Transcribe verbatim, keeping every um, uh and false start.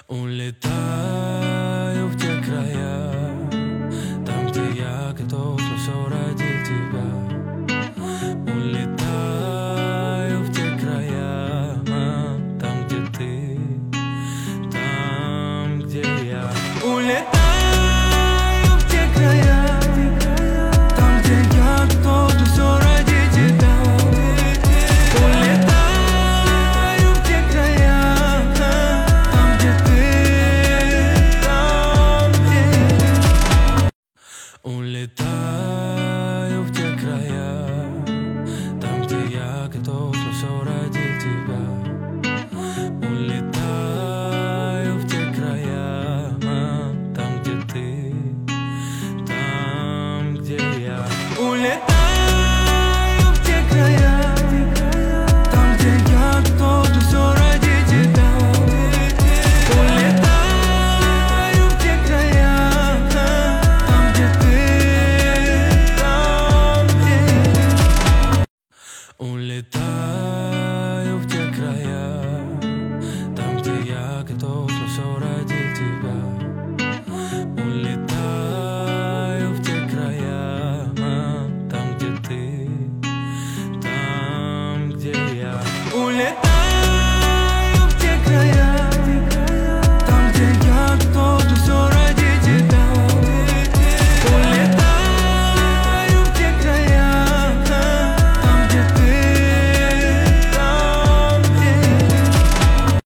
Улетаю в те края, там, где я готов на все ради тебя. Улетаю в те края, там, где ты, там, где я. Улетаю в те края, там, где я готов на все ради тебя. Улетаю в те края, там, где ты, там, где я. Улетаю в те края, там, где я готов на все ради тебя. Улетаю в те края, там, где ты, там, где я. Улетаю в те края, там, где я готов на все ради тебя. Улетаю в те края, там, где ты, там, где я. Улетаю.